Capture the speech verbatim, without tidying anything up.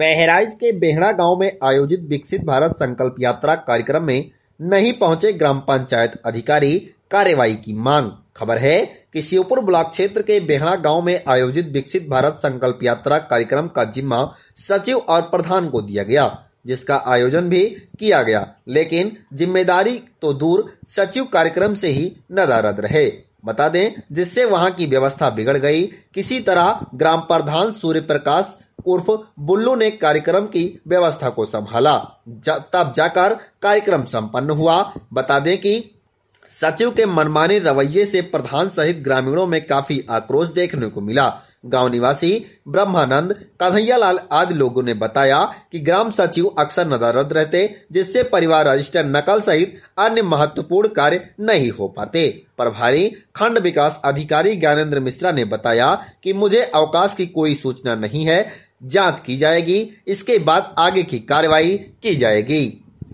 बहराइच के बेहड़ा गांव में आयोजित विकसित भारत संकल्प यात्रा कार्यक्रम में नहीं पहुंचे ग्राम पंचायत अधिकारी, कार्रवाई की मांग। खबर है कि श्योपुर ब्लॉक क्षेत्र के बेहड़ा गांव में आयोजित विकसित भारत संकल्प यात्रा कार्यक्रम का जिम्मा सचिव और प्रधान को दिया गया, जिसका आयोजन भी किया गया, लेकिन जिम्मेदारी तो दूर, सचिव कार्यक्रम से ही नदारद रहे। बता दें, जिससे वहां की व्यवस्था बिगड़ गई। किसी तरह ग्राम प्रधान सूर्य प्रकाश उर्फ बुल्लू ने कार्यक्रम की व्यवस्था को संभाला, जा, तब जाकर कार्यक्रम संपन्न हुआ। बता दें कि सचिव के मनमानी रवैये से प्रधान सहित ग्रामीणों में काफी आक्रोश देखने को मिला। गांव निवासी ब्रह्मानंद, कन्हैयालाल आदि लोगों ने बताया कि ग्राम सचिव अक्सर नदारद रहते, जिससे परिवार रजिस्टर नकल सहित अन्य महत्वपूर्ण कार्य नहीं हो पाते। प्रभारी खंड विकास अधिकारी ज्ञानेंद्र मिश्रा ने बताया कि मुझे अवकाश की कोई सूचना नहीं है, जांच की जाएगी, इसके बाद आगे की कार्रवाई की जाएगी।